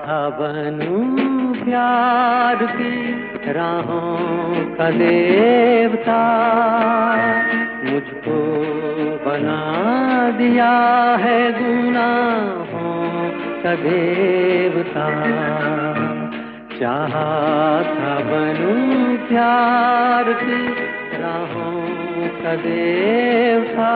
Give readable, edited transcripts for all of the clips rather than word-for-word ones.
था बनूं प्यार की राहों का देवता, मुझको बना दिया है गुनाहों का देवता। चाहा था बनूं प्यार की राहों का देवता,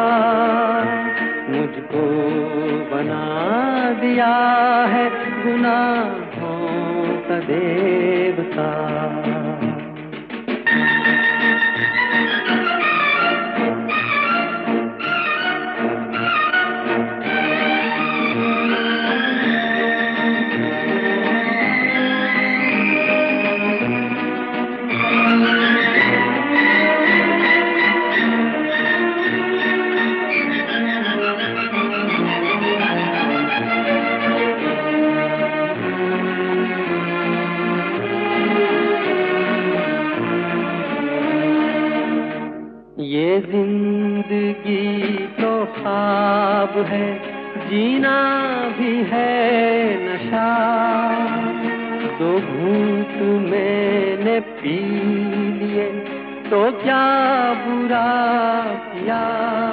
मुझको बना दिया है गुनाहों का देवता। ये जिंदगी तो ख्वाब है, जीना भी है नशा। दो घूंट मैंने पी लिए तो क्या बुरा किया,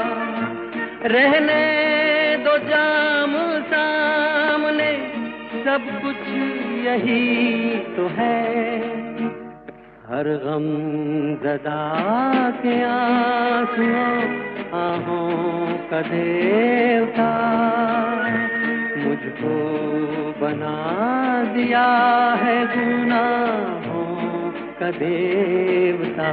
रहने दो जाम सामने, सब कुछ यही तो है। हर गम ज़दा के आंसुओं आहों का देवता, मुझको बना दिया है गुनाहों का देवता।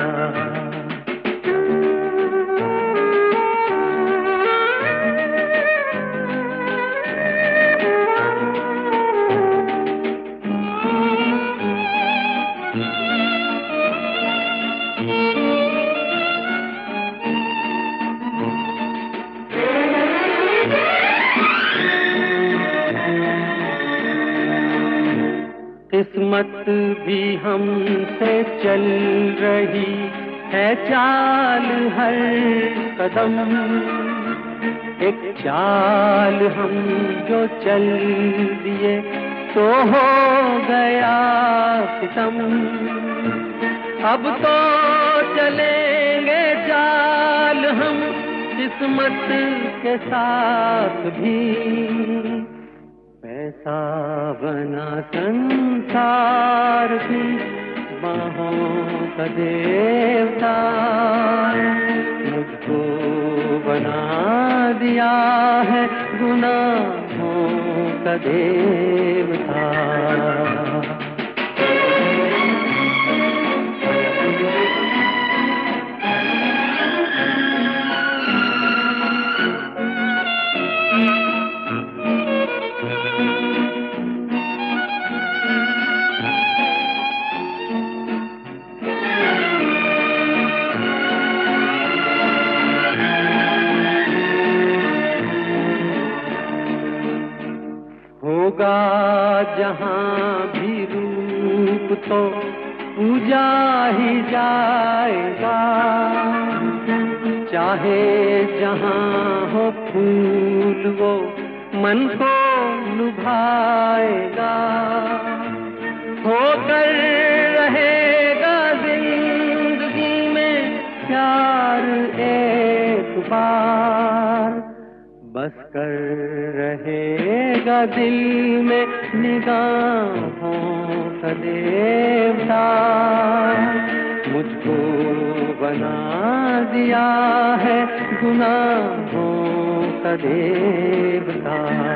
किस्मत भी हमसे चल रही है चाल हर कदम, एक चाल हम जो चल दिए तो हो गया सितम। अब तो चलेंगे चाल हम किस्मत के साथ भी, पैसा बना संसार की बाहों का देवता, मुझको बना दिया है गुनाहों का देवता। होगा जहाँ भी रूप तो पूजा ही जाएगा, चाहे जहाँ हो फूल वो मन को लुभाएगा। होकर रहेगा जिंदगी में प्यार एक बार, बस कर रहेगा दिल में निगाहों का देवता, मुझको बना दिया है गुनाहों का देवता।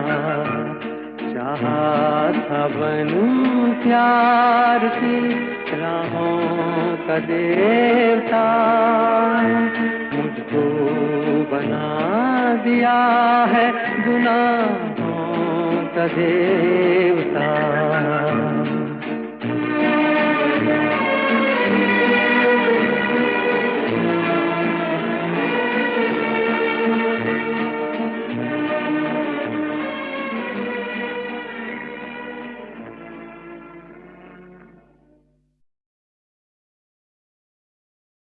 चाहा था बनूं प्यार की राहों का देवता, मुझको बना दिया है गुनाहों का देवता।